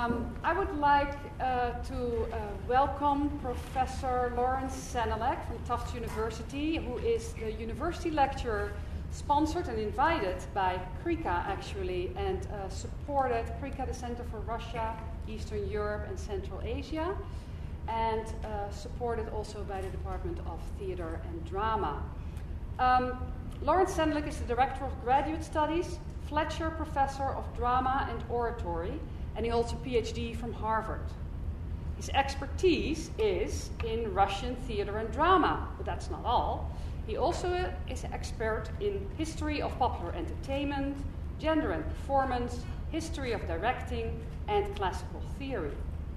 I would like to welcome Professor Lawrence Senelek from Tufts University, who is the university lecturer sponsored and invited by CRICA, actually, and supported CRICA, the Center for Russia, Eastern Europe, and Central Asia, and supported also by the Department of Theater and Drama. Lawrence Senelek is the Director of Graduate Studies, Fletcher Professor of Drama and Oratory, and he holds a PhD from Harvard. His expertise is in Russian theater and drama, but that's not all. He also is an expert in history of popular entertainment, gender and performance, history of directing, and classical theory.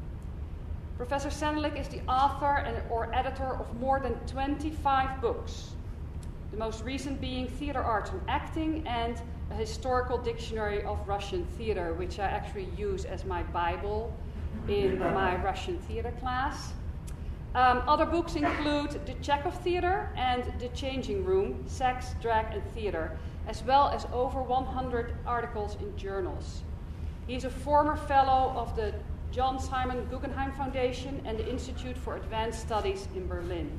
Professor Senelek is the author or editor of more than 25 books, the most recent being Theater, Arts, and Acting, and a historical dictionary of Russian theater, which I actually use as my Bible in my Russian theater class. Other books include The Chekhov Theater and The Changing Room, Sex, Drag, and Theater, as well as over 100 articles in journals. He's a former fellow of the John Simon Guggenheim Foundation and the Institute for Advanced Studies in Berlin.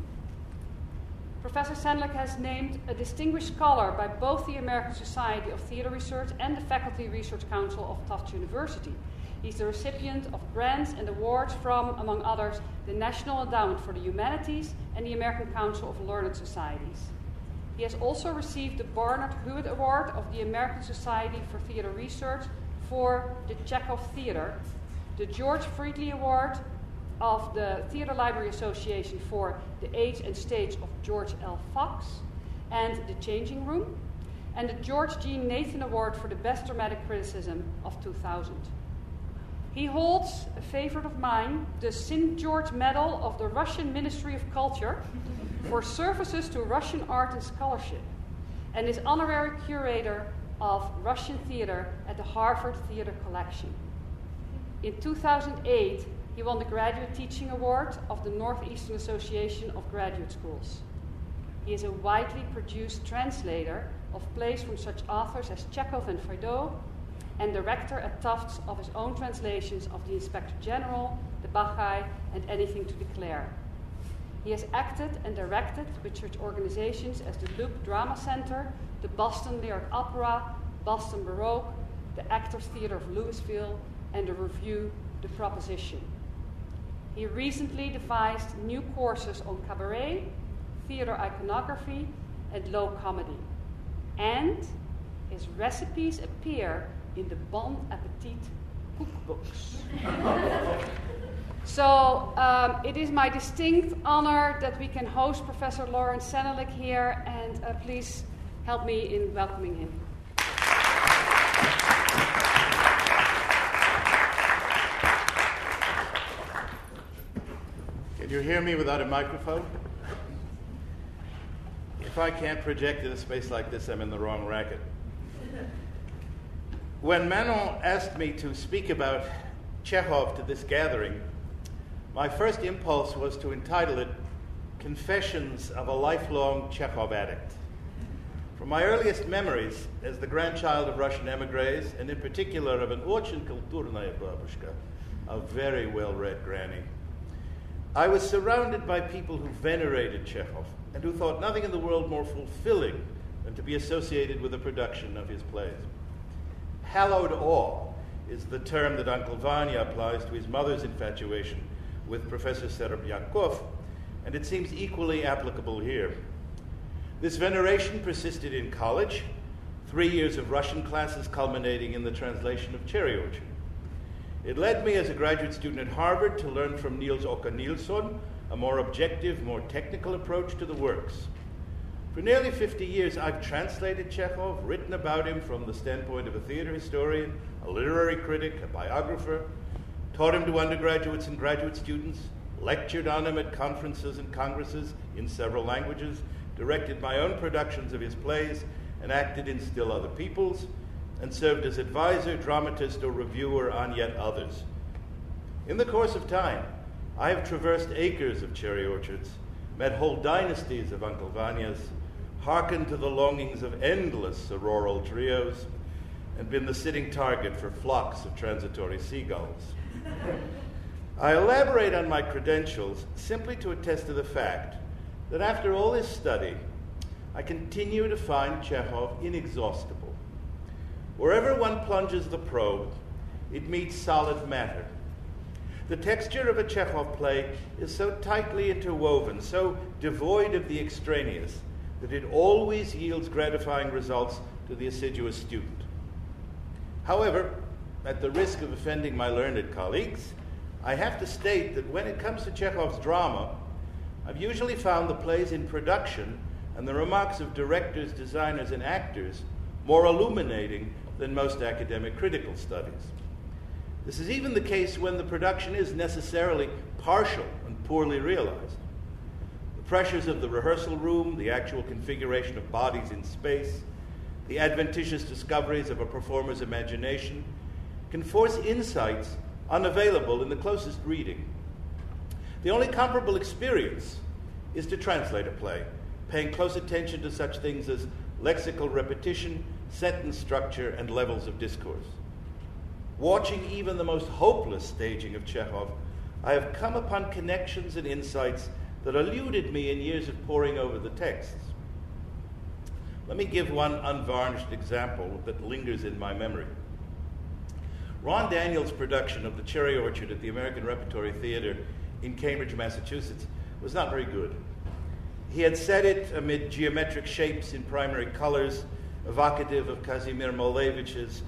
Professor Senelek has named a distinguished scholar by both the American Society of Theater Research and the Faculty Research Council of Tufts University. He's the recipient of grants and awards from, among others, the National Endowment for the Humanities and the American Council of Learned Societies. He has also received the Barnard Hewitt Award of the American Society for Theater Research for the Chekhov Theater, the George Friedley Award of the Theater Library Association for the Age and Stage of George L. Fox and The Changing Room, and the George G. Nathan Award for the Best Dramatic Criticism of 2000. He holds, a favorite of mine, the St. George Medal of the Russian Ministry of Culture for services to Russian art and scholarship, and is honorary curator of Russian theater at the Harvard Theater Collection. In 2008, he won the Graduate Teaching Award of the Northeastern Association of Graduate Schools. He is a widely produced translator of plays from such authors as Chekhov and Feydeau, and director at Tufts of his own translations of The Inspector General, The Bacchae, and Anything to Declare. He has acted and directed with such organizations as the Loop Drama Center, the Boston Lyric Opera, Boston Baroque, the Actors Theatre of Louisville, and the revue The Proposition. He recently devised new courses on cabaret, theater iconography, and low comedy. And his recipes appear in the Bon Appetit cookbooks. So it is my distinct honor that we can host Professor Lawrence Senelek here, and please help me in welcoming him. Can you hear me without a microphone? If I can't project in a space like this, I'm in the wrong racket. When Manon asked me to speak about Chekhov to this gathering, my first impulse was to entitle it Confessions of a Lifelong Chekhov Addict. From my earliest memories as the grandchild of Russian emigres, and in particular of an очень kulturная babushka, a very well-read granny, I was surrounded by people who venerated Chekhov and who thought nothing in the world more fulfilling than to be associated with the production of his plays. Hallowed awe is the term that Uncle Vanya applies to his mother's infatuation with Professor Serebryakov, and it seems equally applicable here. This veneration persisted in college, 3 years of Russian classes culminating in the translation of Cherry Orchard. It led me as a graduate student at Harvard to learn from Niels Oka Nilsson a more objective, more technical approach to the works. For nearly 50 years, I've translated Chekhov, written about him from the standpoint of a theater historian, a literary critic, a biographer, taught him to undergraduates and graduate students, lectured on him at conferences and congresses in several languages, directed my own productions of his plays, and acted in still other people's, and served as advisor, dramatist, or reviewer on yet others. In the course of time, I have traversed acres of cherry orchards, met whole dynasties of Uncle Vanyas, hearkened to the longings of endless auroral trios, and been the sitting target for flocks of transitory seagulls. I elaborate on my credentials simply to attest to the fact that after all this study, I continue to find Chekhov inexhaustible. Wherever one plunges the probe, it meets solid matter. The texture of a Chekhov play is so tightly interwoven, so devoid of the extraneous, that it always yields gratifying results to the assiduous student. However, at the risk of offending my learned colleagues, I have to state that when it comes to Chekhov's drama, I've usually found the plays in production and the remarks of directors, designers, and actors more illuminating than most academic critical studies. This is even the case when the production is necessarily partial and poorly realized. The pressures of the rehearsal room, the actual configuration of bodies in space, the adventitious discoveries of a performer's imagination can force insights unavailable in the closest reading. The only comparable experience is to translate a play, paying close attention to such things as lexical repetition, sentence structure, and levels of discourse. Watching even the most hopeless staging of Chekhov, I have come upon connections and insights that eluded me in years of poring over the texts. Let me give one unvarnished example that lingers in my memory. Ron Daniels' production of The Cherry Orchard at the American Repertory Theater in Cambridge, Massachusetts, was not very good. He had set it amid geometric shapes in primary colors, evocative of Kazimir Malevich's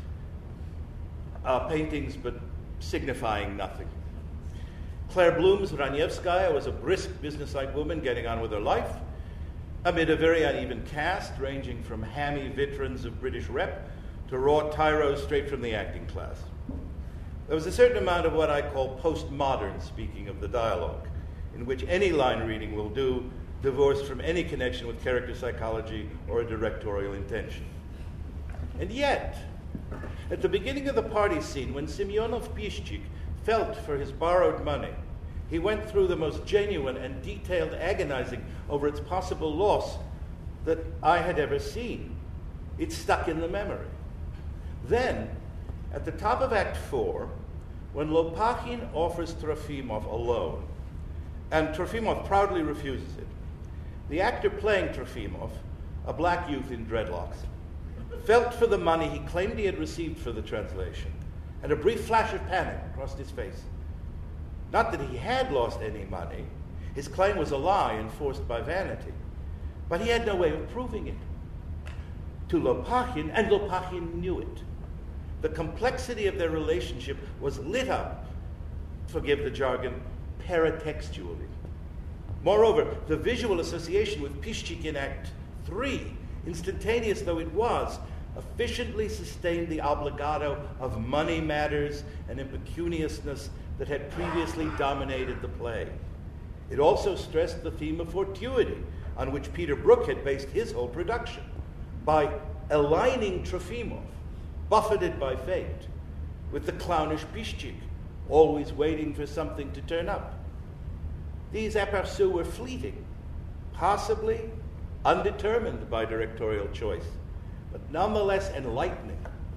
paintings, but signifying nothing. Claire Bloom's Ranievskaya was a brisk, businesslike woman getting on with her life, amid a very uneven cast, ranging from hammy veterans of British rep to raw tyros straight from the acting class. There was a certain amount of what I call postmodern speaking of the dialogue, in which any line reading will do, divorced from any connection with character psychology or a directorial intention. And yet, at the beginning of the party scene, when Semyonov Pishchik felt for his borrowed money, he went through the most genuine and detailed agonizing over its possible loss that I had ever seen. It stuck in the memory. Then, at the top of Act 4, when Lopakhin offers Trofimov a loan, and Trofimov proudly refuses it, the actor playing Trofimov, a black youth in dreadlocks, felt for the money he claimed he had received for the translation, and a brief flash of panic crossed his face. Not that he had lost any money. His claim was a lie enforced by vanity. But he had no way of proving it. To Lopakhin, and Lopakhin knew it, the complexity of their relationship was lit up, forgive the jargon, paratextually. Moreover, the visual association with Pishchik in Act 3, instantaneous though it was, efficiently sustained the obligato of money matters and impecuniousness that had previously dominated the play. It also stressed the theme of fortuity, on which Peter Brook had based his whole production, by aligning Trofimov, buffeted by fate, with the clownish Pishchik, always waiting for something to turn up. These aperçus were fleeting, possibly undetermined by directorial choice, but nonetheless enlightening.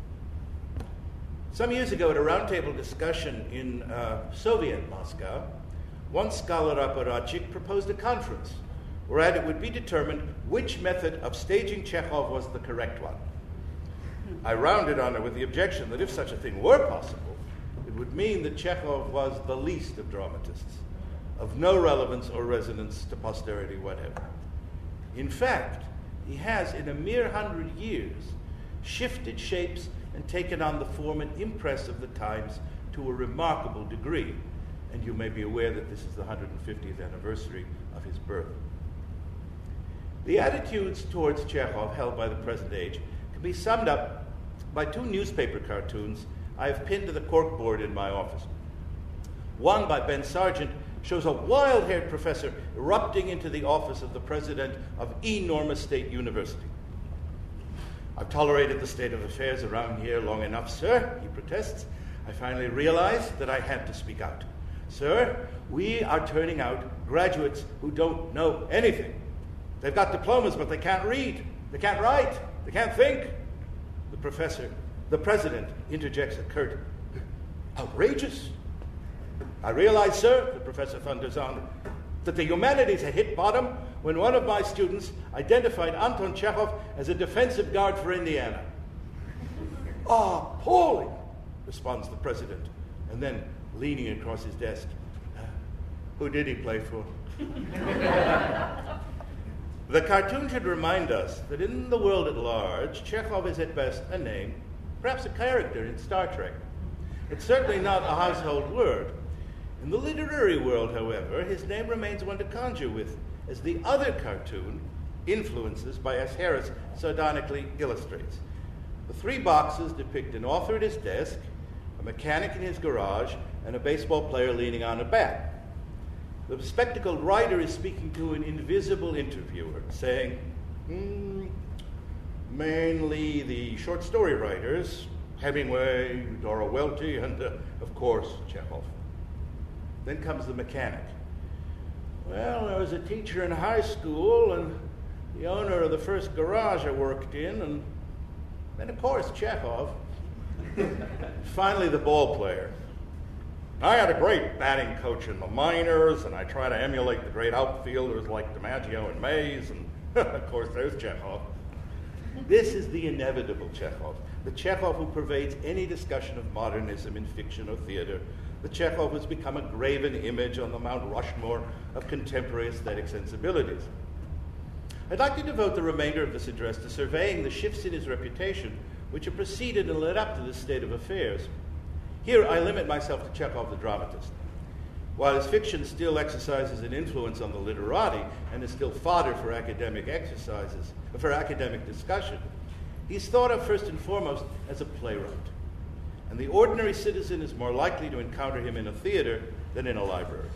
Some years ago, at a roundtable discussion in Soviet Moscow, one scholar, Aparatchik, proposed a conference whereat it would be determined which method of staging Chekhov was the correct one. I rounded on it with the objection that if such a thing were possible, it would mean that Chekhov was the least of dramatists, of no relevance or resonance to posterity whatever. In fact, he has, in a mere 100 years, shifted shapes and taken on the form and impress of the times to a remarkable degree. And you may be aware that this is the 150th anniversary of his birth. The attitudes towards Chekhov held by the present age can be summed up by two newspaper cartoons I have pinned to the corkboard in my office. One, by Ben Sargent, shows a wild-haired professor erupting into the office of the president of enormous state university. "I've tolerated the state of affairs around here long enough, sir," he protests. "I finally realized that I had to speak out. Sir, we are turning out graduates who don't know anything. They've got diplomas, but they can't read, they can't write, they can't think." The professor, The president interjects a curt, "Outrageous! I realize, sir," the professor thunders on, "that the humanities had hit bottom when one of my students identified Anton Chekhov as a defensive guard for Indiana." "Appalling," responds the president, and then, leaning across his desk, "Who did he play for?" The cartoon should remind us that in the world at large, Chekhov is at best a name, perhaps a character in Star Trek. It's certainly not a household word. In the literary world, however, his name remains one to conjure with, as the other cartoon, Influences by S. Harris, sardonically illustrates. The three boxes depict an author at his desk, a mechanic in his garage, and a baseball player leaning on a bat. The spectacled writer is speaking to an invisible interviewer, saying, mainly the short story writers, Hemingway, Dora Welty, and, of course, Chekhov. Then comes the mechanic. "Well, I was a teacher in high school and the owner of the first garage I worked in, and then, of course, Chekhov." Finally, the ball player. "I had a great batting coach in the minors, and I try to emulate the great outfielders like DiMaggio and Mays, and, of course, there's Chekhov." This is the inevitable Chekhov, the Chekhov who pervades any discussion of modernism in fiction or theater, the Chekhov who has become a graven image on the Mount Rushmore of contemporary aesthetic sensibilities. I'd like to devote the remainder of this address to surveying the shifts in his reputation which have preceded and led up to this state of affairs. Here I limit myself to Chekhov the dramatist. While his fiction still exercises an influence on the literati and is still fodder for academic exercises, for academic discussion, he's thought of first and foremost as a playwright. And the ordinary citizen is more likely to encounter him in a theater than in a library.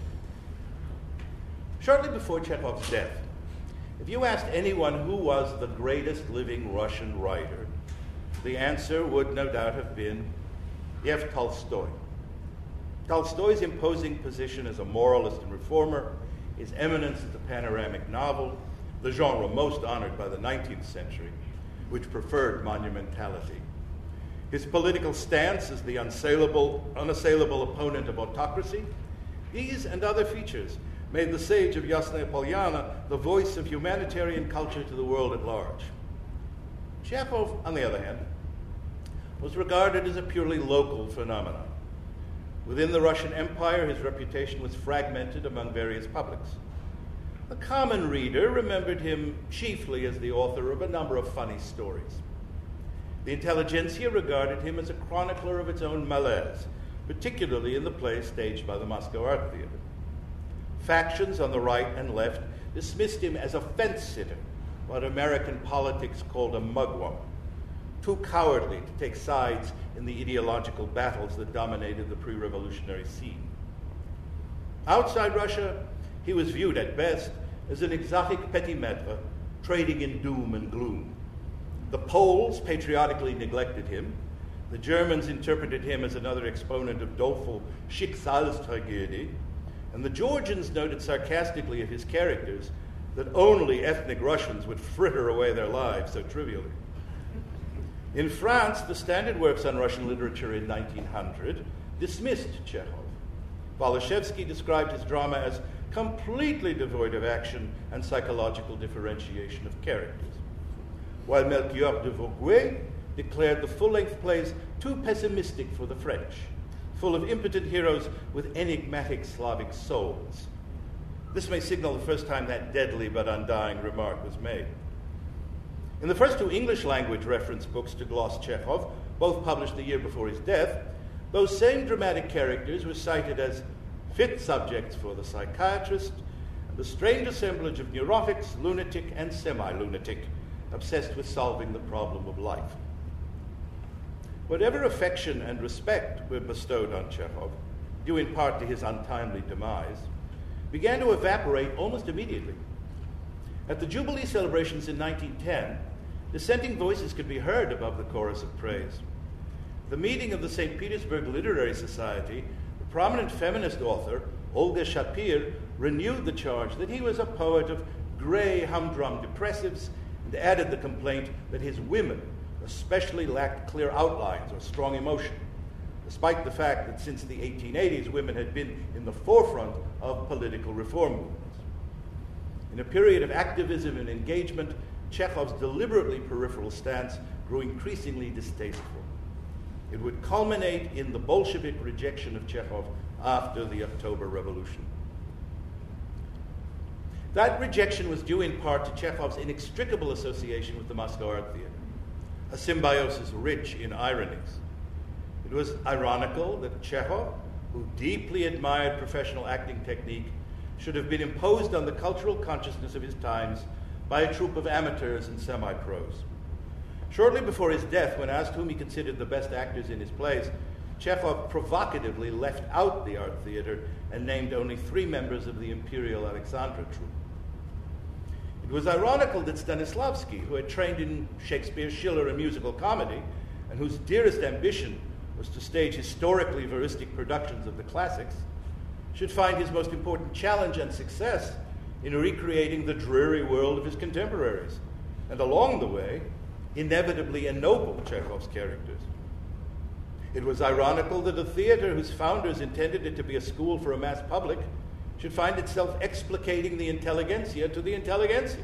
Shortly before Chekhov's death, if you asked anyone who was the greatest living Russian writer, the answer would no doubt have been Lev Tolstoy. Tolstoy's imposing position as a moralist and reformer, his eminence as a panoramic novel, the genre most honored by the 19th century, which preferred monumentality. His political stance as the unassailable opponent of autocracy, these and other features made the sage of Yasnaya Polyana the voice of humanitarian culture to the world at large. Chekhov, on the other hand, was regarded as a purely local phenomenon. Within the Russian Empire, his reputation was fragmented among various publics. The common reader remembered him chiefly as the author of a number of funny stories. The intelligentsia regarded him as a chronicler of its own malaise, particularly in the plays staged by the Moscow Art Theater. Factions on the right and left dismissed him as a fence-sitter, what American politics called a mugwump, too cowardly to take sides in the ideological battles that dominated the pre-revolutionary scene. Outside Russia, he was viewed at best as an exotic petitmaître trading in doom and gloom. The Poles patriotically neglected him. The Germans interpreted him as another exponent of doleful Schicksalstragödie. And the Georgians noted sarcastically of his characters that only ethnic Russians would fritter away their lives so trivially. In France, the standard works on Russian literature in 1900 dismissed Chekhov. Waloszewski described his drama as completely devoid of action and psychological differentiation of characters, while Melchior de Vogüé declared the full-length plays too pessimistic for the French, full of impotent heroes with enigmatic Slavic souls. This may signal the first time that deadly but undying remark was made. In the first two English-language reference books to gloss Chekhov, both published the year before his death, those same dramatic characters were cited as fit subjects for the psychiatrist, and the strange assemblage of neurotics, lunatic, and semi-lunatic, obsessed with solving the problem of life. Whatever affection and respect were bestowed on Chekhov, due in part to his untimely demise, began to evaporate almost immediately. At the Jubilee celebrations in 1910, dissenting voices could be heard above the chorus of praise. The meeting of the St. Petersburg Literary Society, the prominent feminist author, Olga Shapir, renewed the charge that he was a poet of gray, humdrum depressives and added the complaint that his women, a especially lacked clear outlines or strong emotion, despite the fact that since the 1880s, women had been in the forefront of political reform movements. In a period of activism and engagement, Chekhov's deliberately peripheral stance grew increasingly distasteful. It would culminate in the Bolshevik rejection of Chekhov after the October Revolution. That rejection was due in part to Chekhov's inextricable association with the Moscow Art Theater, a symbiosis rich in ironies. It was ironical that Chekhov, who deeply admired professional acting technique, should have been imposed on the cultural consciousness of his times by a troupe of amateurs and semi-pros. Shortly before his death, when asked whom he considered the best actors in his plays, Chekhov provocatively left out the art theater and named only 3 members of the Imperial Alexandra troupe. It was ironical that Stanislavski, who had trained in Shakespeare, Schiller, and musical comedy, and whose dearest ambition was to stage historically veristic productions of the classics, should find his most important challenge and success in recreating the dreary world of his contemporaries, and along the way, inevitably ennoble Chekhov's characters. It was ironical that a theater whose founders intended it to be a school for a mass public should find itself explicating the intelligentsia to the intelligentsia.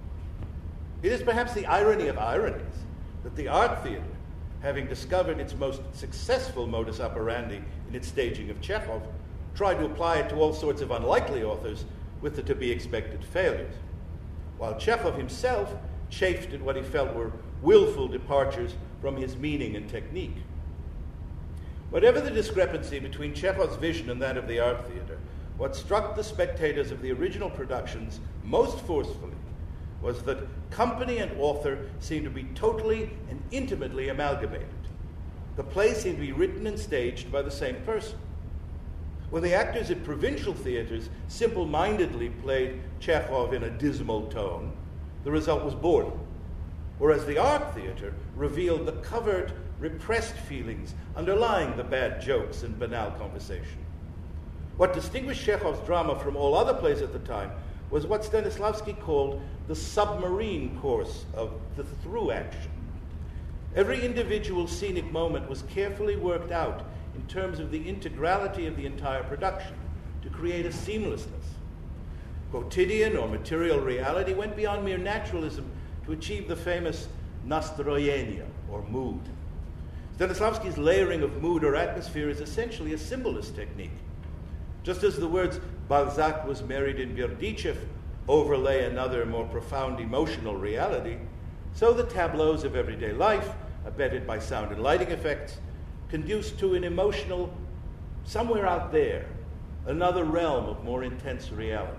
It is perhaps the irony of ironies that the art theater, having discovered its most successful modus operandi in its staging of Chekhov, tried to apply it to all sorts of unlikely authors with the to-be-expected failures, while Chekhov himself chafed at what he felt were willful departures from his meaning and technique. Whatever the discrepancy between Chekhov's vision and that of the art theater, what struck the spectators of the original productions most forcefully was that company and author seemed to be totally and intimately amalgamated. The play seemed to be written and staged by the same person. When the actors at provincial theaters simple-mindedly played Chekhov in a dismal tone, the result was boredom, whereas the art theater revealed the covert, repressed feelings underlying the bad jokes and banal conversation. What distinguished Chekhov's drama from all other plays at the time was what Stanislavski called the submarine course of the through action. Every individual scenic moment was carefully worked out in terms of the integrality of the entire production to create a seamlessness. Quotidian or material reality went beyond mere naturalism to achieve the famous nastroyenia, or mood. Stanislavski's layering of mood or atmosphere is essentially a symbolist technique. Just as the words Balzac was married in Berdichev overlay another more profound emotional reality, so the tableaus of everyday life, abetted by sound and lighting effects, conduce to an emotional, somewhere out there, another realm of more intense reality.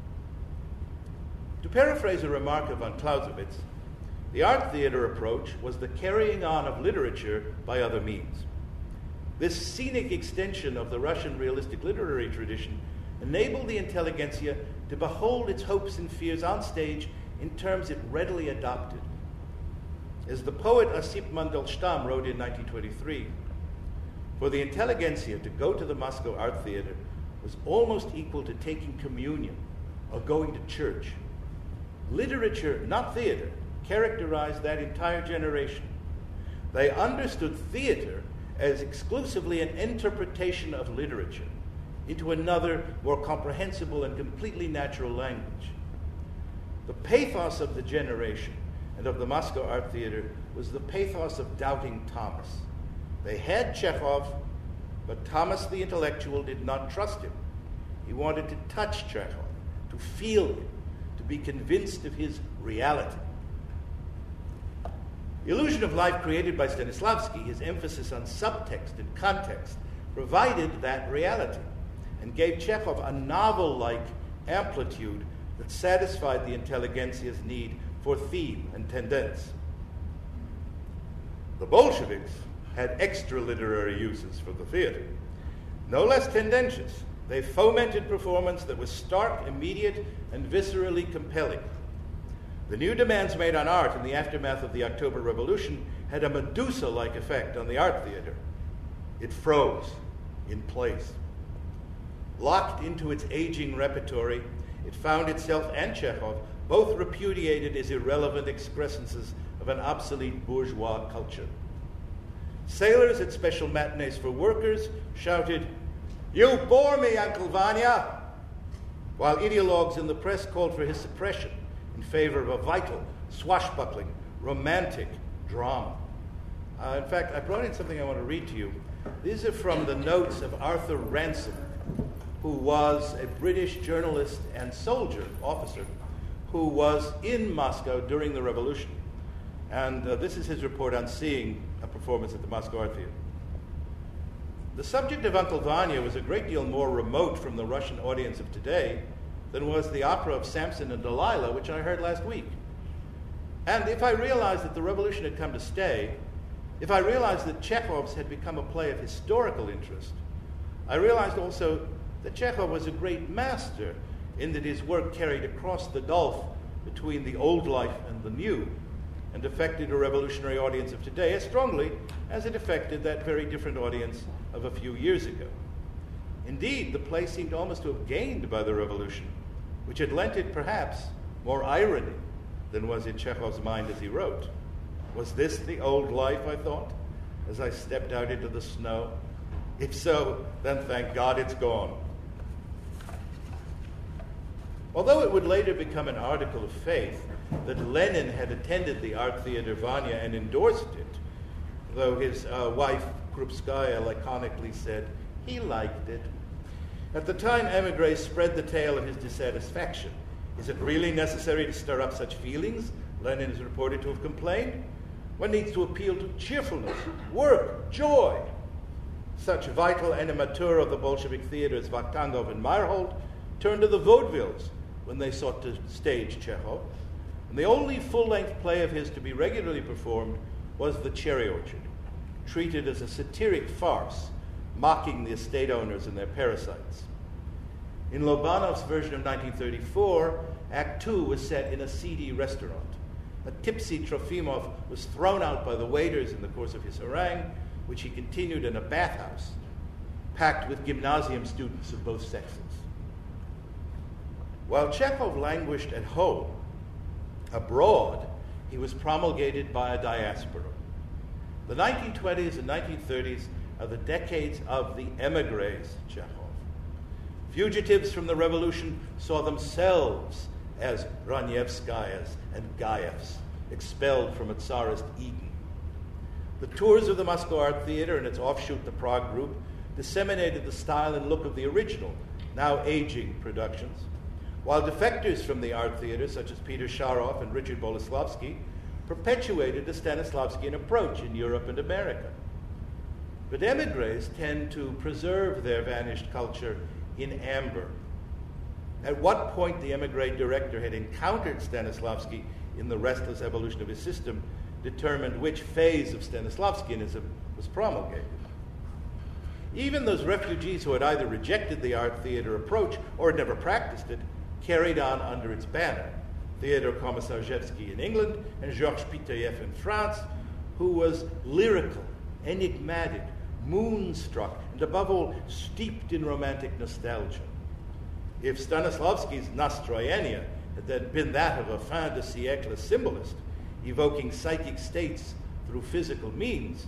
To paraphrase a remark of von Clausewitz, the art theater approach was the carrying on of literature by other means. This scenic extension of the Russian realistic literary tradition enabled the intelligentsia to behold its hopes and fears on stage in terms it readily adopted. As the poet Osip Mandelstam wrote in 1923, for the intelligentsia to go to the Moscow Art Theater was almost equal to taking communion or going to church. Literature, not theater, characterized that entire generation. They understood theater as exclusively an interpretation of literature into another, more comprehensible and completely natural language. The pathos of the generation and of the Moscow Art Theater was the pathos of doubting Thomas. They had Chekhov, but Thomas the intellectual did not trust him. He wanted to touch Chekhov, to feel him, to be convinced of his reality. The illusion of life created by Stanislavski, his emphasis on subtext and context, provided that reality and gave Chekhov a novel-like amplitude that satisfied the intelligentsia's need for theme and tendenz. The Bolsheviks had extra literary uses for the theater. No less tendentious, they fomented performance that was stark, immediate, and viscerally compelling. The new demands made on art in the aftermath of the October Revolution had a Medusa-like effect on the art theater. It froze in place. Locked into its aging repertory, it found itself and Chekhov both repudiated as irrelevant excrescences of an obsolete bourgeois culture. Sailors at special matinees for workers shouted, "You bore me, Uncle Vanya," while ideologues in the press called for his suppression in favor of a vital, swashbuckling, romantic drama. In fact, I brought in something I want to read to you. These are from the notes of Arthur Ransome, who was a British journalist and soldier, officer, who was in Moscow during the revolution. And this is his report on seeing a performance at the Moscow Art Theater. The subject of Uncle Vanya was a great deal more remote from the Russian audience of today than was the opera of Samson and Delilah, which I heard last week. And if I realized that the revolution had come to stay, if I realized that Chekhov's had become a play of historical interest, I realized also that Chekhov was a great master in that his work carried across the gulf between the old life and the new, and affected a revolutionary audience of today as strongly as it affected that very different audience of a few years ago. Indeed, the play seemed almost to have gained by the revolution, which had lent it perhaps more irony than was in Chekhov's mind as he wrote. Was this the old life, I thought, as I stepped out into the snow? If so, then thank God it's gone. Although it would later become an article of faith that Lenin had attended the Art Theater Vanya and endorsed it, though his wife, Krupskaya, laconically said he liked it. At the time, émigrés spread the tale of his dissatisfaction. Is it really necessary to stir up such feelings? Lenin is reported to have complained. One needs to appeal to cheerfulness, work, joy. Such vital animateurs of the Bolshevik theater as Vakhtangov and Meyerhold turned to the vaudevilles when they sought to stage Chekhov. And the only full-length play of his to be regularly performed was The Cherry Orchard, treated as a satiric farce, mocking the estate owners and their parasites. In Lobanov's version of 1934, Act 2 was set in a seedy restaurant. A tipsy Trofimov was thrown out by the waiters in the course of his harangue, which he continued in a bathhouse, packed with gymnasium students of both sexes. While Chekhov languished at home, abroad, he was promulgated by a diaspora. The 1920s and 1930s are the decades of the émigrés, Chekhov. Fugitives from the revolution saw themselves as Ranievskayas and Gayevs, expelled from a Tsarist Eden. The tours of the Moscow Art Theater and its offshoot, the Prague Group, disseminated the style and look of the original, now aging productions, while defectors from the art theater, such as Peter Sharov and Richard Boleslavsky, perpetuated the Stanislavskian approach in Europe and America. But émigrés tend to preserve their vanished culture in amber. At what point the émigré director had encountered Stanislavski in the restless evolution of his system determined which phase of Stanislavskianism was promulgated. Even those refugees who had either rejected the art theater approach or had never practiced it carried on under its banner. Theodor Komisarjevsky in England and Georges Pitayev in France, who was lyrical, enigmatic, moonstruck, and above all, steeped in romantic nostalgia. If Stanislavski's Nastroyenia had then been that of a fin de siècle symbolist, evoking psychic states through physical means,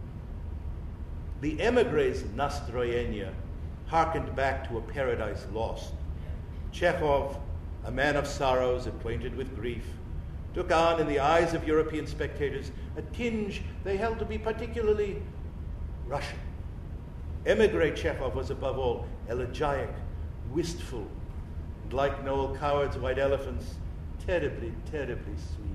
the émigrés' Nastroyenia harkened back to a paradise lost. Chekhov, a man of sorrows, acquainted with grief, took on, in the eyes of European spectators, a tinge they held to be particularly Russian. Émigré Chekhov was above all elegiac, wistful, and like Noel Coward's White Elephants, terribly, terribly sweet.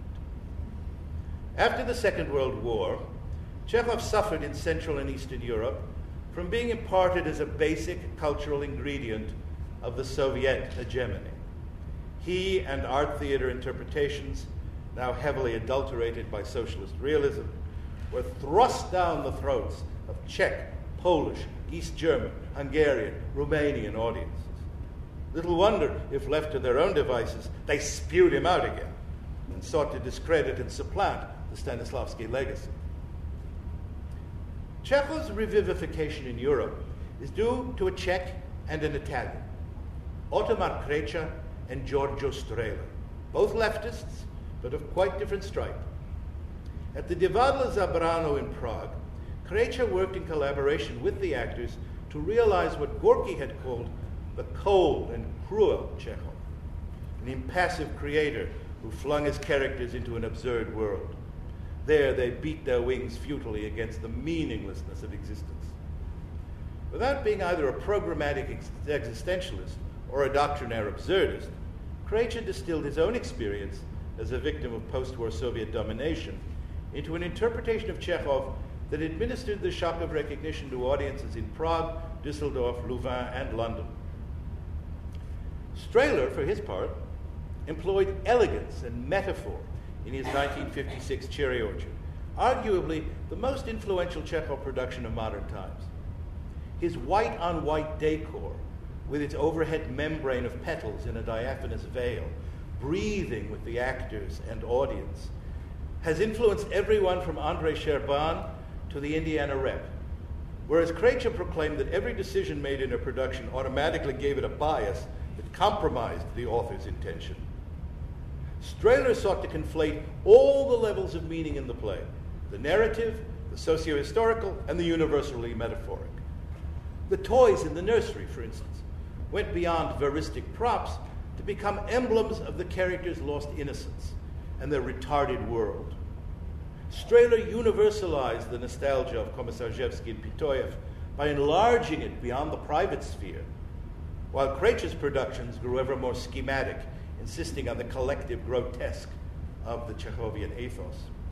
After the Second World War, Chekhov suffered in Central and Eastern Europe from being imparted as a basic cultural ingredient of the Soviet hegemony. He and art theater interpretations, now heavily adulterated by socialist realism, were thrust down the throats of Czech, Polish, East German, Hungarian, Romanian audiences. Little wonder if left to their own devices, they spewed him out again and sought to discredit and supplant the Stanislavski legacy. Chekhov's revivification in Europe is due to a Czech and an Italian, Otomar Krecha and Giorgio Strehler, both leftists, but of quite different stripe. At the Divadlo Zabrano in Prague, Krejčí worked in collaboration with the actors to realize what Gorky had called the cold and cruel Chekhov, an impassive creator who flung his characters into an absurd world. There they beat their wings futilely against the meaninglessness of existence. Without being either a programmatic existentialist or a doctrinaire absurdist, Krejčí distilled his own experience as a victim of post-war Soviet domination into an interpretation of Chekhov that administered the shock of recognition to audiences in Prague, Düsseldorf, Louvain, and London. Strehler, for his part, employed elegance and metaphor in his 1956 Cherry Orchard, arguably the most influential Chekhov production of modern times. His white-on-white decor, with its overhead membrane of petals in a diaphanous veil, breathing with the actors and audience, has influenced everyone from Andrei Sherban to the Indiana Rep, whereas Krejčí proclaimed that every decision made in a production automatically gave it a bias that compromised the author's intention. Strehler sought to conflate all the levels of meaning in the play, the narrative, the socio-historical, and the universally metaphoric. The toys in the nursery, for instance, went beyond veristic props to become emblems of the characters' lost innocence and their retarded world. Strehler universalized the nostalgia of Komisarzhevsky and Pitoyev by enlarging it beyond the private sphere, while Krejčí's productions grew ever more schematic, insisting on the collective grotesque of the Chekhovian ethos.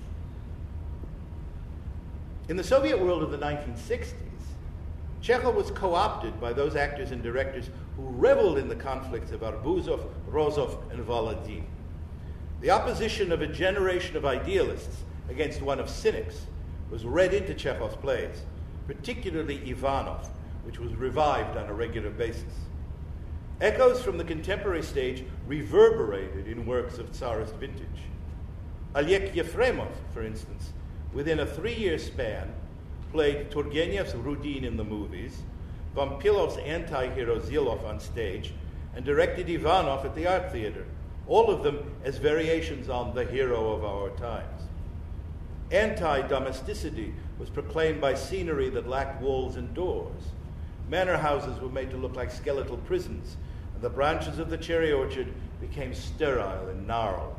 In the Soviet world of the 1960s, Chekhov was co-opted by those actors and directors who reveled in the conflicts of Arbuzov, Rozov, and Volodin. The opposition of a generation of idealists against one of cynics was read into Chekhov's plays, particularly Ivanov, which was revived on a regular basis. Echoes from the contemporary stage reverberated in works of Tsarist vintage. Oleg Yefremov, for instance, within a 3-year span, played Turgenev's Rudin in the movies, Vampilov's anti-hero Zilov on stage, and directed Ivanov at the Art Theater, all of them as variations on the hero of our times. Anti-domesticity was proclaimed by scenery that lacked walls and doors. Manor houses were made to look like skeletal prisons, and the branches of the cherry orchard became sterile and gnarled.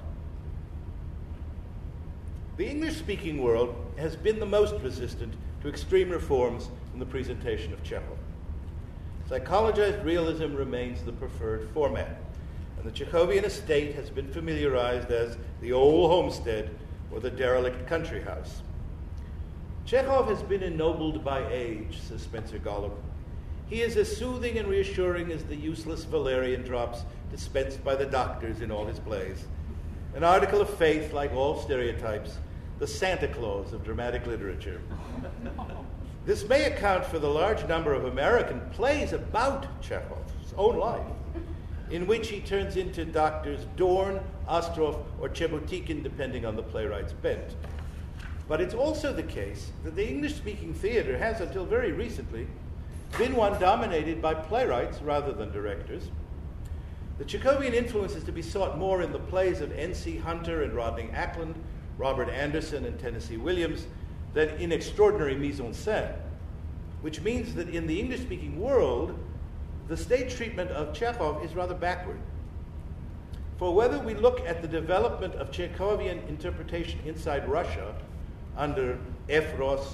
The English-speaking world has been the most resistant to extreme reforms in the presentation of Chekhov. Psychologized realism remains the preferred format, and the Chekhovian estate has been familiarized as the old homestead or the derelict country house. Chekhov has been ennobled by age, says Spencer Golub. He is as soothing and reassuring as the useless valerian drops dispensed by the doctors in all his plays. An article of faith, like all stereotypes, the Santa Claus of dramatic literature. This may account for the large number of American plays about Chekhov's own life, in which he turns into Doctors Dorn, Ostrov, or Chebotikin, depending on the playwright's bent. But it's also the case that the English-speaking theater has, until very recently, been one dominated by playwrights rather than directors. The Chekhovian influence is to be sought more in the plays of N.C. Hunter and Rodney Ackland, Robert Anderson and Tennessee Williams, than in extraordinary mise-en-scène, which means that in the English-speaking world, the stage treatment of Chekhov is rather backward. For whether we look at the development of Chekhovian interpretation inside Russia under Yefremov,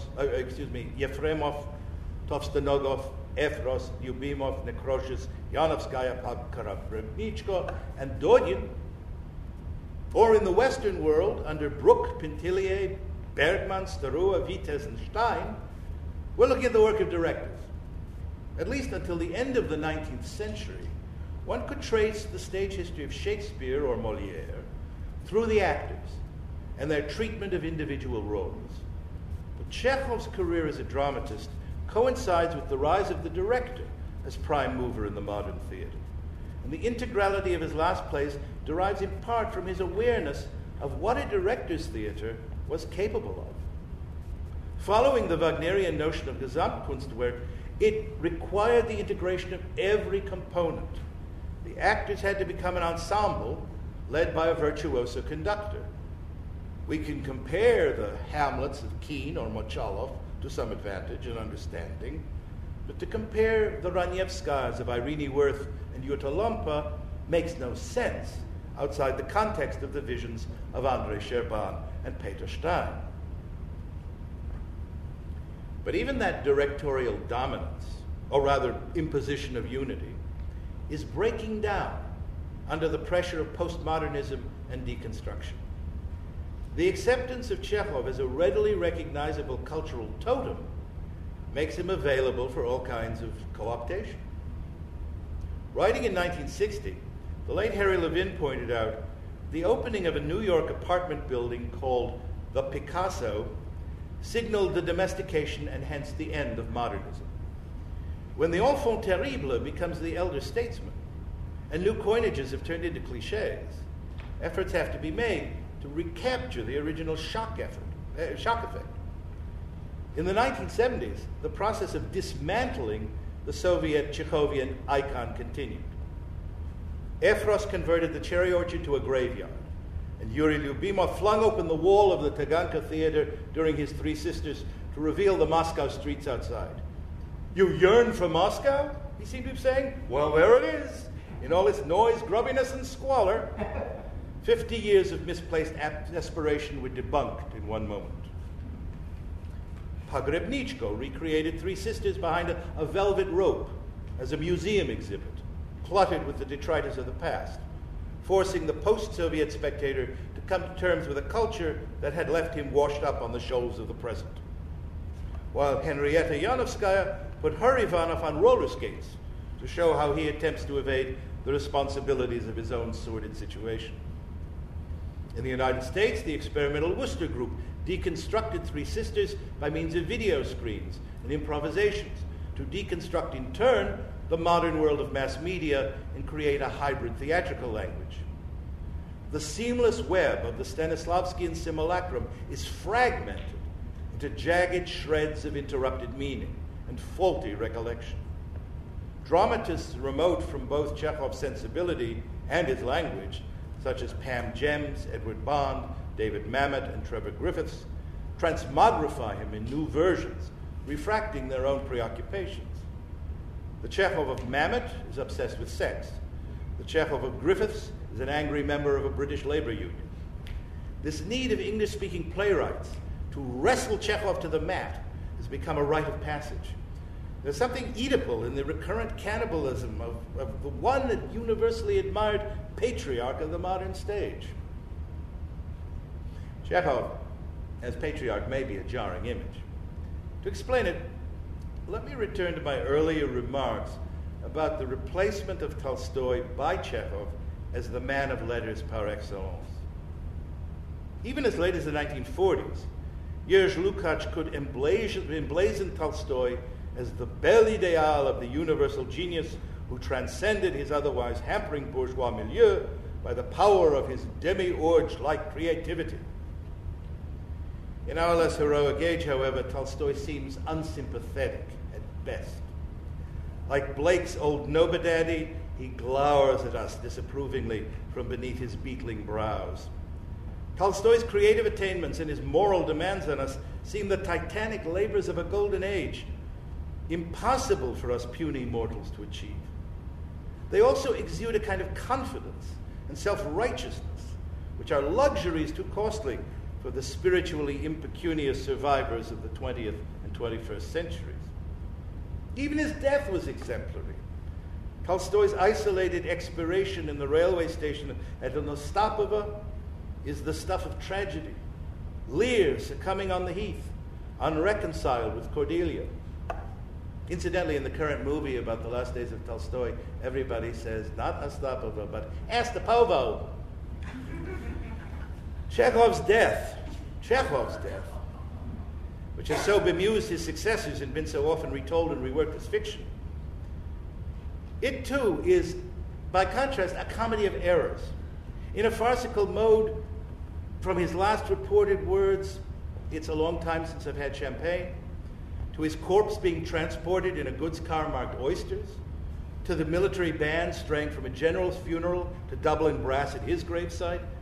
Tovstonogov, Efros, Lyubimov, Nekrosius, Yanovskaya, Karabrebnichko, and Dodin, or in the Western world under Bruck, Pintillier, Bergman, Starua, Vites, and Stein, we're looking at the work of directors. At least until the end of the 19th century, one could trace the stage history of Shakespeare or Molière through the actors and their treatment of individual roles. But Chekhov's career as a dramatist coincides with the rise of the director as prime mover in the modern theater. And the integrality of his last plays derives in part from his awareness of what a director's theater was capable of. Following the Wagnerian notion of Gesamtkunstwerk, it required the integration of every component. The actors had to become an ensemble led by a virtuoso conductor. We can compare the Hamlets of Kean or Mochalov to some advantage and understanding, but to compare the Ranievskayas of Irene Worth and Jutta Lompa makes no sense outside the context of the visions of Andrei Scherban and Peter Stein. But even that directorial dominance, or rather imposition of unity, is breaking down under the pressure of postmodernism and deconstruction. The acceptance of Chekhov as a readily recognizable cultural totem makes him available for all kinds of co-optation. Writing in 1960, the late Harry Levin pointed out the opening of a New York apartment building called the Picasso signaled the domestication and hence the end of modernism. When the enfant terrible becomes the elder statesman, and new coinages have turned into cliches, efforts have to be made to recapture the original shock effect. In the 1970s, the process of dismantling the Soviet Chekhovian icon continued. Efros converted the Cherry Orchard to a graveyard, and Yuri Lyubimov flung open the wall of the Taganka Theater during his Three Sisters to reveal the Moscow streets outside. "You yearn for Moscow?" he seemed to be saying. "Well, there it is, in all its noise, grubbiness, and squalor." 50 years of misplaced desperation were debunked in one moment. Pogrebnichko recreated Three Sisters behind a velvet rope as a museum exhibit, cluttered with the detritus of the past, forcing the post-Soviet spectator to come to terms with a culture that had left him washed up on the shoals of the present. While Henrietta Yanovskaya put her Ivanov on roller skates to show how he attempts to evade the responsibilities of his own sordid situation. In the United States, the experimental Wooster Group deconstructed Three Sisters by means of video screens and improvisations to deconstruct in turn the modern world of mass media and create a hybrid theatrical language. The seamless web of the Stanislavskian simulacrum is fragmented into jagged shreds of interrupted meaning and faulty recollection. Dramatists remote from both Chekhov's sensibility and his language, such as Pam Gems, Edward Bond, David Mamet, and Trevor Griffiths, transmogrify him in new versions, refracting their own preoccupations. The Chekhov of Mamet is obsessed with sex. The Chekhov of Griffiths is an angry member of a British labor union. This need of English-speaking playwrights to wrestle Chekhov to the mat has become a rite of passage. There's something Oedipal in the recurrent cannibalism of the one and universally admired patriarch of the modern stage. Chekhov as patriarch may be a jarring image. To explain it, let me return to my earlier remarks about the replacement of Tolstoy by Chekhov as the man of letters par excellence. Even as late as the 1940s, Jerzy Lukács could emblazon Tolstoy as the bel ideal of the universal genius who transcended his otherwise hampering bourgeois milieu by the power of his demiurge-like creativity. In our less heroic age, however, Tolstoy seems unsympathetic at best. Like Blake's old Nobodaddy, he glowers at us disapprovingly from beneath his beetling brows. Tolstoy's creative attainments and his moral demands on us seem the titanic labors of a golden age, impossible for us puny mortals to achieve. They also exude a kind of confidence and self-righteousness, which are luxuries too costly for the spiritually impecunious survivors of the 20th and 21st centuries. Even his death was exemplary. Tolstoy's isolated expiration in the railway station at Ostapova is the stuff of tragedy. Lear succumbing on the heath, unreconciled with Cordelia. Incidentally, in the current movie about the last days of Tolstoy, everybody says, not Ostapova, but Astapovo. Chekhov's death, which has so bemused his successors and been so often retold and reworked as fiction, it too is, by contrast, a comedy of errors. In a farcical mode, from his last reported words, "It's a long time since I've had champagne," to his corpse being transported in a goods car marked oysters, to the military band straying from a general's funeral to Dublin brass at his gravesite,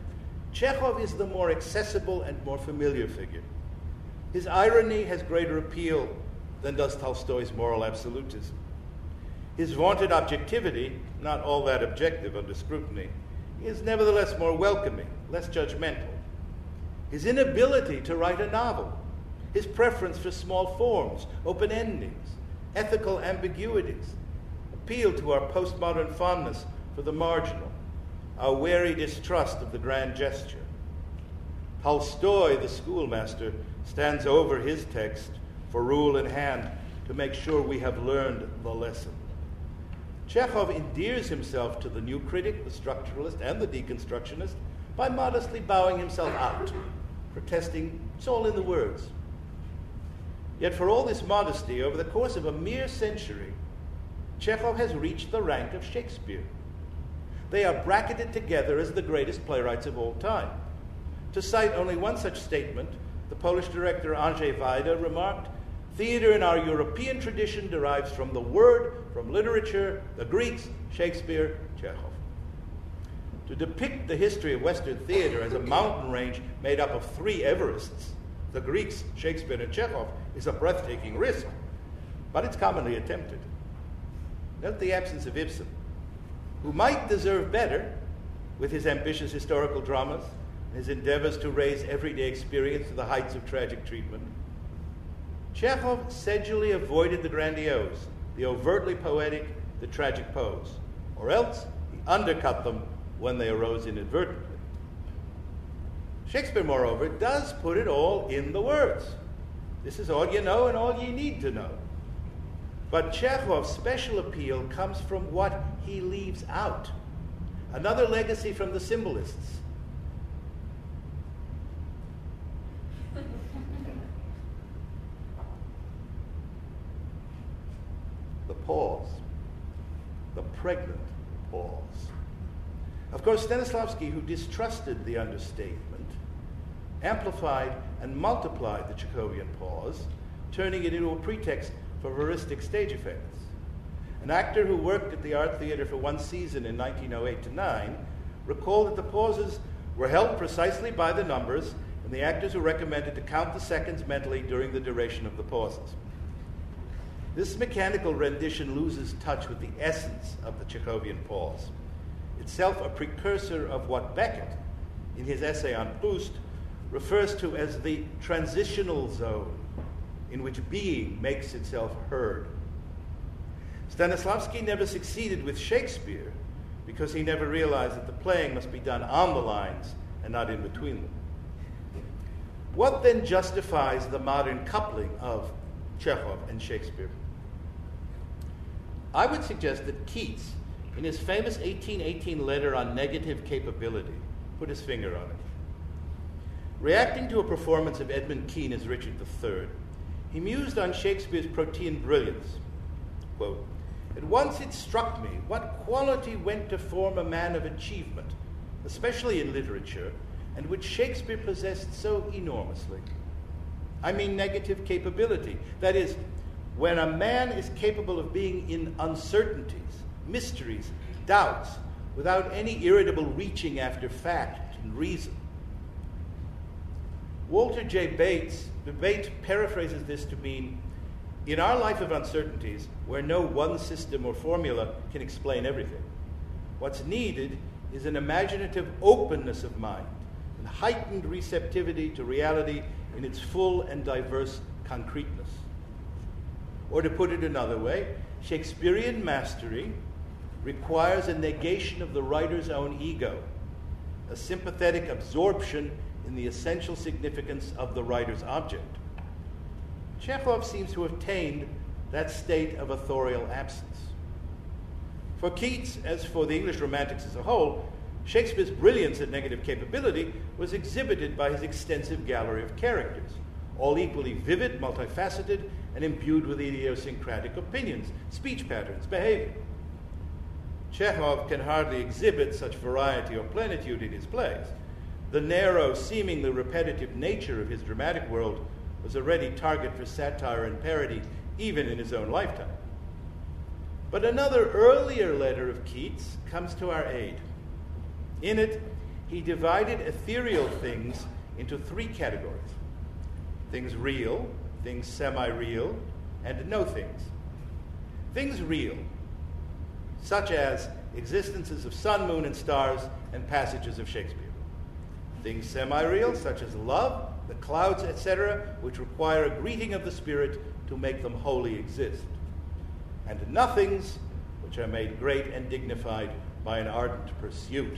Chekhov is the more accessible and more familiar figure. His irony has greater appeal than does Tolstoy's moral absolutism. His vaunted objectivity, not all that objective under scrutiny, is nevertheless more welcoming, less judgmental. His inability to write a novel, his preference for small forms, open endings, ethical ambiguities, appeal to our postmodern fondness for the marginal, our wary distrust of the grand gesture. Tolstoy, the schoolmaster, stands over his text for rule in hand to make sure we have learned the lesson. Chekhov endears himself to the new critic, the structuralist, and the deconstructionist by modestly bowing himself out, protesting it's all in the words. Yet for all this modesty, over the course of a mere century, Chekhov has reached the rank of Shakespeare. They are bracketed together as the greatest playwrights of all time. To cite only one such statement, the Polish director Andrzej Wajda remarked, "Theater in our European tradition derives from the word, from literature, the Greeks, Shakespeare, Chekhov." To depict the history of Western theater as a mountain range made up of three Everests, the Greeks, Shakespeare, and Chekhov, is a breathtaking risk, but it's commonly attempted. Note the absence of Ibsen, who might deserve better with his ambitious historical dramas, his endeavors to raise everyday experience to the heights of tragic treatment. Chekhov sedulely avoided the grandiose, the overtly poetic, the tragic pose, or else he undercut them when they arose inadvertently. Shakespeare, moreover, does put it all in the words. This is all you know and all you need to know. But Chekhov's special appeal comes from what he leaves out. Another legacy from the symbolists. The pause. The pregnant pause. Of course, Stanislavski, who distrusted the understatement, amplified and multiplied the Chekhovian pause, turning it into a pretext for veristic stage effects. An actor who worked at the Art Theater for one season in 1908-09 recalled that the pauses were held precisely by the numbers, and the actors were recommended to count the seconds mentally during the duration of the pauses. This mechanical rendition loses touch with the essence of the Chekhovian pause, itself a precursor of what Beckett, in his essay on Proust, refers to as the transitional zone in which being makes itself heard. Stanislavski never succeeded with Shakespeare because he never realized that the playing must be done on the lines and not in between them. What then justifies the modern coupling of Chekhov and Shakespeare? I would suggest that Keats, in his famous 1818 letter on negative capability, put his finger on it. Reacting to a performance of Edmund Kean as Richard III, he mused on Shakespeare's Protean brilliance. Quote, "At once it struck me what quality went to form a man of achievement, especially in literature, and which Shakespeare possessed so enormously. I mean negative capability. That is, when a man is capable of being in uncertainties, mysteries, doubts, without any irritable reaching after fact and reason." Walter J. Bate paraphrases this to mean, in our life of uncertainties, where no one system or formula can explain everything, what's needed is an imaginative openness of mind and heightened receptivity to reality in its full and diverse concreteness. Or to put it another way, Shakespearean mastery requires a negation of the writer's own ego, a sympathetic absorption in the essential significance of the writer's object. Chekhov seems to have attained that state of authorial absence. For Keats, as for the English Romantics as a whole, Shakespeare's brilliance at negative capability was exhibited by his extensive gallery of characters, all equally vivid, multifaceted, and imbued with idiosyncratic opinions, speech patterns, behavior. Chekhov can hardly exhibit such variety or plenitude in his plays. The narrow, seemingly repetitive nature of his dramatic world was a ready target for satire and parody, even in his own lifetime. But another earlier letter of Keats comes to our aid. In it, he divided ethereal things into three categories: things real, things semi-real, and no things. Things real, such as existences of sun, moon, and stars, and passages of Shakespeare. Things semi-real, such as love, the clouds, etc., which require a greeting of the spirit to make them wholly exist. And nothings, which are made great and dignified by an ardent pursuit.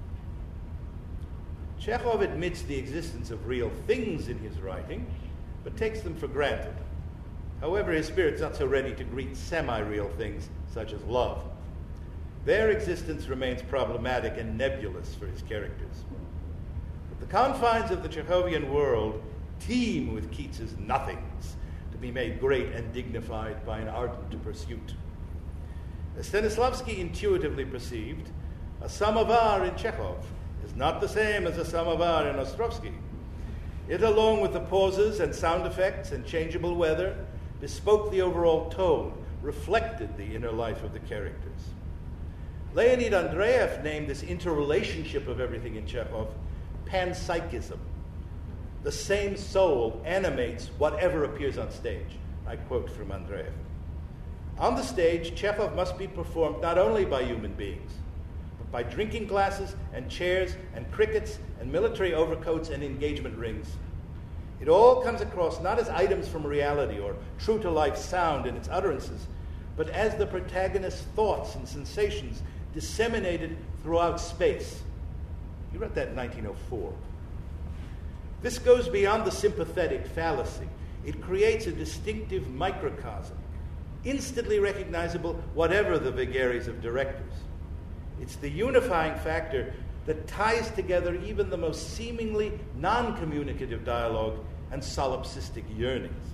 Chekhov admits the existence of real things in his writing, but takes them for granted. However, his spirit's not so ready to greet semi-real things, such as love. Their existence remains problematic and nebulous for his characters. But the confines of the Chekhovian world teem with Keats's nothings, to be made great and dignified by an ardent pursuit. As Stanislavski intuitively perceived, a samovar in Chekhov is not the same as a samovar in Ostrovsky. It, along with the pauses and sound effects and changeable weather, bespoke the overall tone, reflected the inner life of the characters. Leonid Andreev named this interrelationship of everything in Chekhov panpsychism. The same soul animates whatever appears on stage. I quote from Andreev. On the stage, Chekhov must be performed not only by human beings, but by drinking glasses and chairs and crickets and military overcoats and engagement rings. It all comes across not as items from reality or true-to-life sound in its utterances, but as the protagonist's thoughts and sensations disseminated throughout space. He wrote that in 1904. This goes beyond the sympathetic fallacy. It creates a distinctive microcosm, instantly recognizable whatever the vagaries of directors. It's the unifying factor that ties together even the most seemingly non-communicative dialogue and solipsistic yearnings.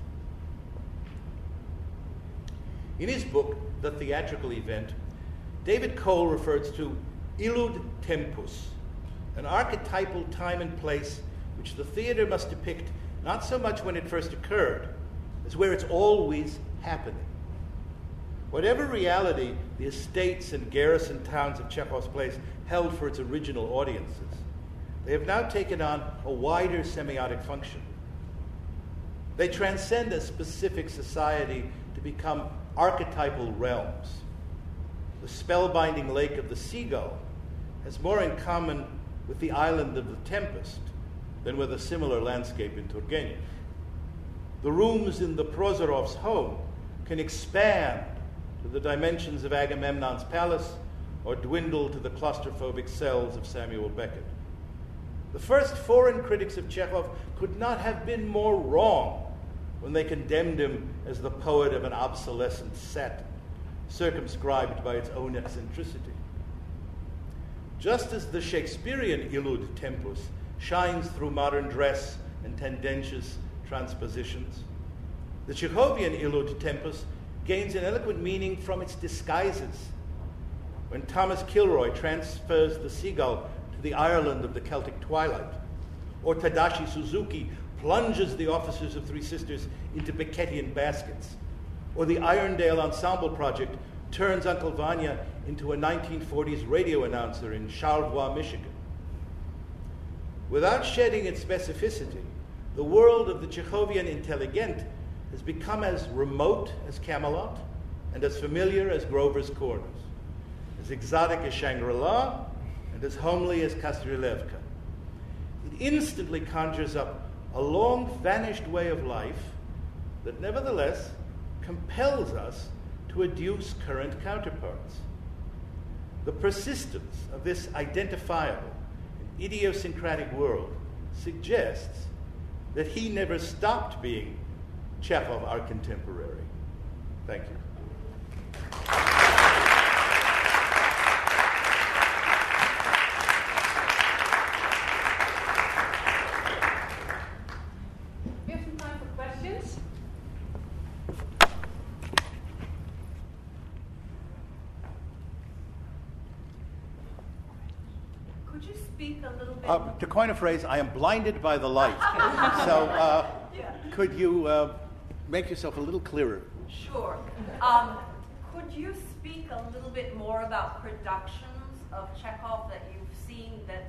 In his book, The Theatrical Event, David Cole refers to illud tempus, an archetypal time and place which the theater must depict not so much when it first occurred, as where it's always happening. Whatever reality the estates and garrison towns of Chekhov's plays held for its original audiences, they have now taken on a wider semiotic function. They transcend a specific society to become archetypal realms. The spellbinding lake of the seagull has more in common with the island of the Tempest than with a similar landscape in Turgenev. The rooms in the Prozorov's home can expand to the dimensions of Agamemnon's palace or dwindle to the claustrophobic cells of Samuel Beckett. The first foreign critics of Chekhov could not have been more wrong when they condemned him as the poet of an obsolescent set, circumscribed by its own eccentricity. Just as the Shakespearean illud tempus shines through modern dress and tendentious transpositions, the Chekhovian illud tempus gains an eloquent meaning from its disguises. When Thomas Kilroy transfers the seagull to the Ireland of the Celtic twilight, or Tadashi Suzuki plunges the officers of Three Sisters into Beckettian baskets, or the Irondale Ensemble Project turns Uncle Vanya into a 1940s radio announcer in Charlevoix, Michigan. Without shedding its specificity, the world of the Chekhovian intelligent has become as remote as Camelot and as familiar as Grover's Corners, as exotic as Shangri-La and as homely as Kastrilevka. It instantly conjures up a long-vanished way of life that nevertheless compels us to adduce current counterparts. The persistence of this identifiable and idiosyncratic world suggests that he never stopped being Chekhov, our contemporary. Thank you. We have some time for questions. Could you speak a little bit? To coin a phrase, I am blinded by the light. So could you make yourself a little clearer? Sure. Could you speak a little bit more about productions of Chekhov that you've seen that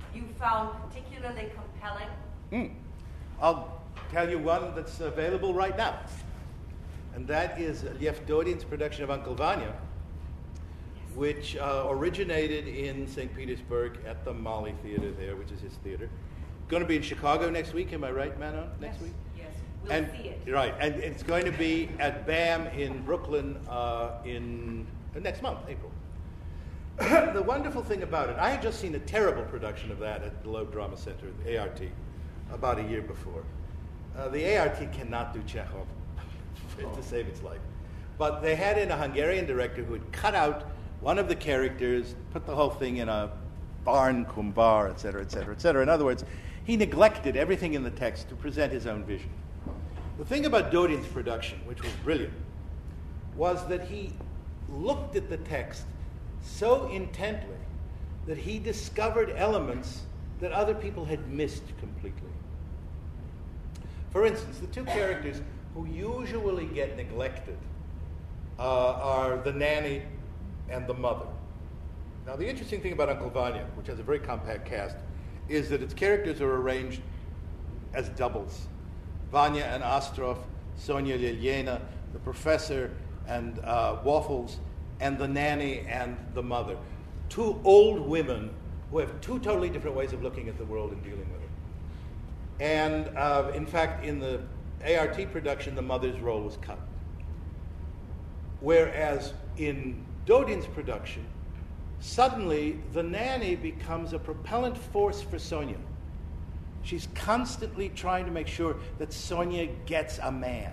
you found particularly compelling? I'll tell you one that's available right now. And that is Lev Dodin's production of Uncle Vanya, which originated in St. Petersburg at the Molly Theater there, which is his theater. Going to be in Chicago next week, am I right, Manon? Next week? Yes, we'll see it. Right, and it's going to be at BAM in Brooklyn in next month, April. The wonderful thing about it, I had just seen a terrible production of that at the Loeb Drama Center, the ART, about a year before. The ART cannot do Chekhov to save its life. But they had in a Hungarian director who had cut out one of the characters, put the whole thing in a barn kumbar, et cetera, et cetera, et cetera. In other words, he neglected everything in the text to present his own vision. The thing about Dodin's production, which was brilliant, was that he looked at the text so intently that he discovered elements that other people had missed completely. For instance, the two characters who usually get neglected are the nanny and the mother. Now, the interesting thing about Uncle Vanya, which has a very compact cast, is that its characters are arranged as doubles. Vanya and Ostrov, Sonia Liliana, the professor and Waffles, and the nanny and the mother. Two old women who have two totally different ways of looking at the world and dealing with it. And in fact, in the ART production, the mother's role was cut. Whereas in Dodin's production, suddenly the nanny becomes a propellant force for Sonia. She's constantly trying to make sure that Sonia gets a man.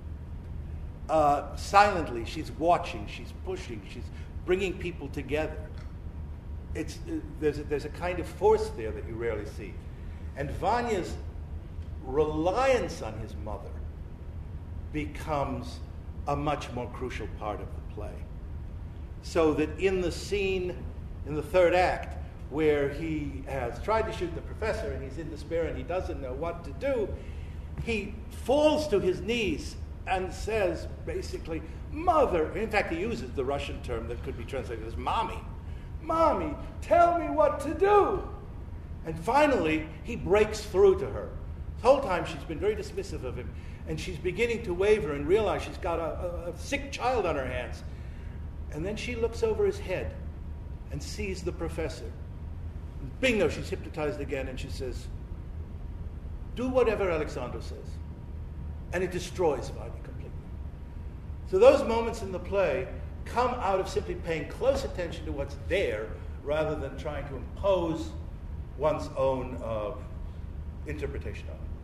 Silently, she's watching, she's pushing, she's bringing people together. There's a kind of force there that you rarely see. And Vanya's reliance on his mother becomes a much more crucial part of the play. So that in the scene, in the third act, where he has tried to shoot the professor and he's in despair and he doesn't know what to do, he falls to his knees and says, basically, "Mother," in fact, he uses the Russian term that could be translated as "mommy. Mommy, tell me what to do." And finally, he breaks through to her. The whole time she's been very dismissive of him, and she's beginning to waver and realize she's got a sick child on her hands. And then she looks over his head and sees the professor. And bingo, she's hypnotized again, and she says, "Do whatever Alexander says." And it destroys Vanya completely. So those moments in the play come out of simply paying close attention to what's there rather than trying to impose one's own interpretation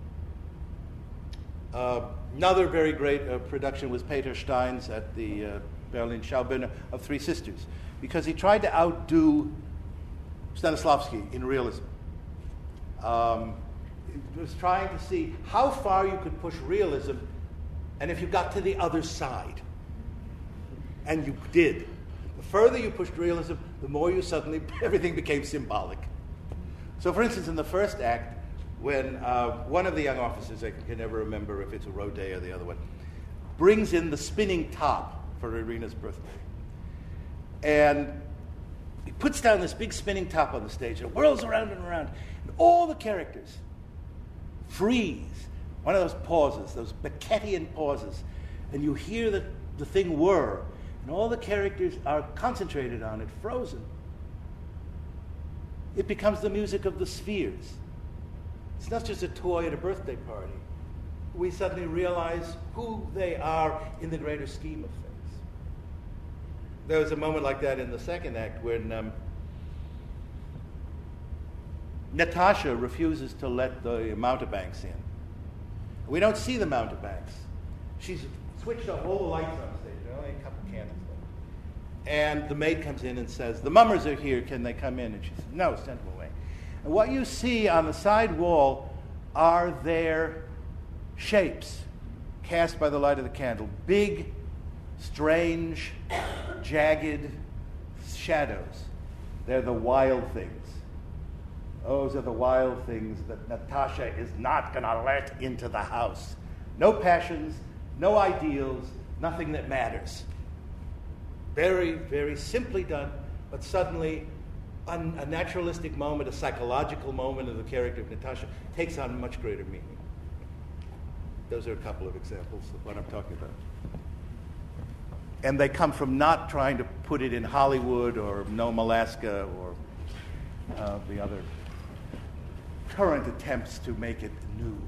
of it. Another very great production was Peter Stein's at the Berlin Schaubühne of Three Sisters, because he tried to outdo Stanislavski in realism. He was trying to see how far you could push realism and if you got to the other side. And you did. The further you pushed realism, the more you suddenly, everything became symbolic. So for instance, in the first act, when one of the young officers, I can never remember if it's a Rodet or the other one, brings in the spinning top for Irina's birthday. And he puts down this big spinning top on the stage and it whirls around and around. And all the characters freeze. One of those pauses, those Beckettian pauses. And you hear the thing whir. And all the characters are concentrated on it, frozen. It becomes the music of the spheres. It's not just a toy at a birthday party. We suddenly realize who they are in the greater scheme of things. There was a moment like that in the second act when Natasha refuses to let the mountebanks in. We don't see the mountebanks. She's switched off all the lights on stage. There are only a couple candles left. And the maid comes in and says, "The mummers are here. Can they come in?" And she says, "No, send them away." And what you see on the side wall are their shapes cast by the light of the candle. Big, strange, jagged shadows. They're the wild things. Those are the wild things that Natasha is not going to let into the house. No passions, no ideals, nothing that matters. Very, very simply done, but suddenly a naturalistic moment, a psychological moment of the character of Natasha takes on much greater meaning. Those are a couple of examples of what I'm talking about. And they come from not trying to put it in Hollywood or Nome, Alaska, or the other current attempts to make it new.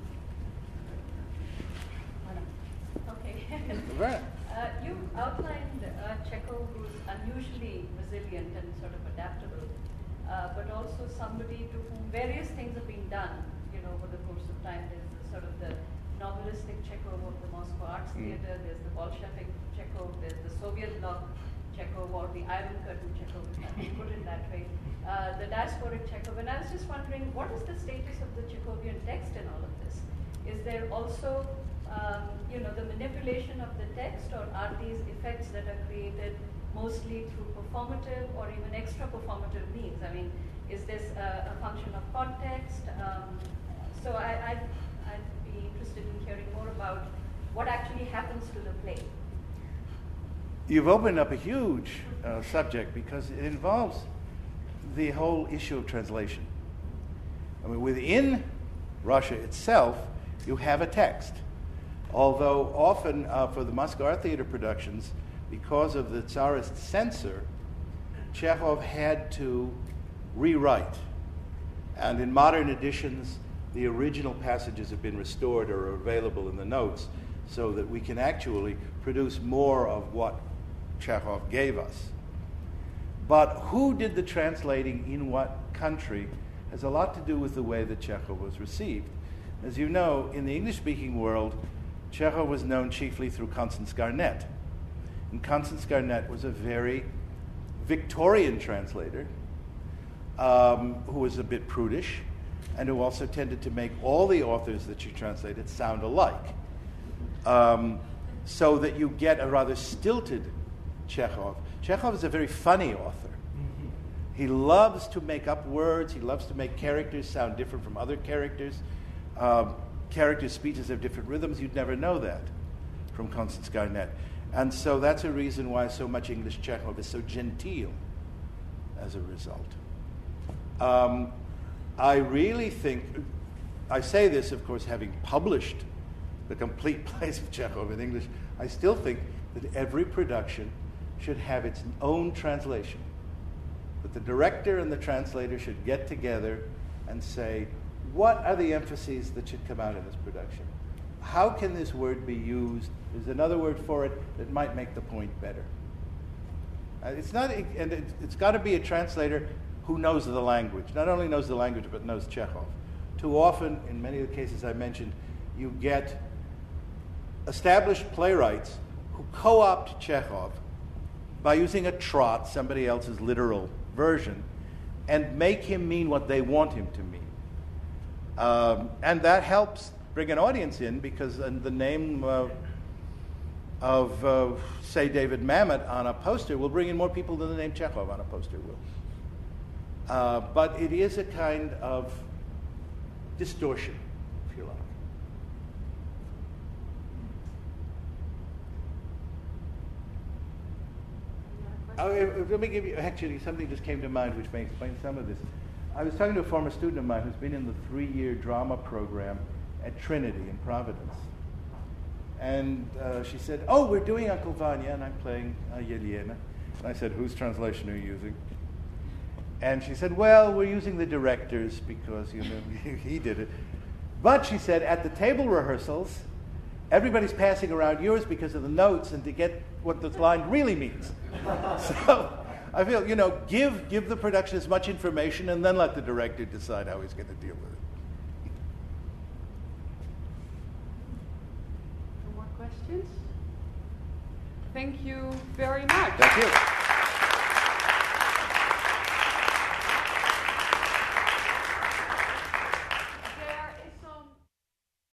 Okay. You outlined Chekhov who's unusually resilient and sort of adaptable, but also somebody to whom various things have been done, over the course of time. There's sort of the novelistic Chekhov of the Moscow Arts Theatre, there's the Bolshevik Chekhov, there's the Soviet bloc Chekhov, or the Iron Curtain Chekhov, if I can put it that way, the diasporic Chekhov. And I was just wondering, what is the status of the Chekhovian text in all of this? Is there also the manipulation of the text, or are these effects that are created mostly through performative or even extra performative means? I mean, is this a function of context? So I'd be interested in hearing more about what actually happens to the play. You've opened up a huge subject because it involves the whole issue of translation. I mean, within Russia itself, you have a text. Although often for the Moscow Art Theatre productions, because of the Tsarist censor, Chekhov had to rewrite. And in modern editions, the original passages have been restored or are available in the notes so that we can actually produce more of what Chekhov gave us. But who did the translating in what country has a lot to do with the way that Chekhov was received. As you know, in the English-speaking world, Chekhov was known chiefly through Constance Garnett. And Constance Garnett was a very Victorian translator who was a bit prudish and who also tended to make all the authors that she translated sound alike, so that you get a rather stilted Chekhov. Chekhov is a very funny author. He loves to make up words. He loves to make characters sound different from other characters. Characters' speeches have different rhythms. You'd never know that from Constance Garnett. And so that's a reason why so much English Chekhov is so genteel as a result. I really think, I say this, of course, having published the complete plays of Chekhov in English, I still think that every production should have its own translation. That the director and the translator should get together and say, what are the emphases that should come out in this production? How can this word be used? There's another word for it that might make the point better. It's got to be a translator who knows the language. Not only knows the language, but knows Chekhov. Too often, in many of the cases I mentioned, you get established playwrights who co-opt Chekhov by using a trot, somebody else's literal version, and make him mean what they want him to mean. And that helps bring an audience in, because the name of say, David Mamet on a poster will bring in more people than the name Chekhov on a poster will. But it is a kind of distortion, if you like. Let me give you, actually, something just came to mind which may explain some of this. I was talking to a former student of mine who's been in the 3-year drama program at Trinity in Providence. And she said, oh, we're doing Uncle Vanya, and I'm playing Yelena. And I said, whose translation are you using? And she said, well, we're using the director's because, he did it. But she said, at the table rehearsals, everybody's passing around yours because of the notes and to get what the line really means. So I feel, give the production as much information and then let the director decide how he's going to deal with it. No more questions? Thank you very much. Thank you.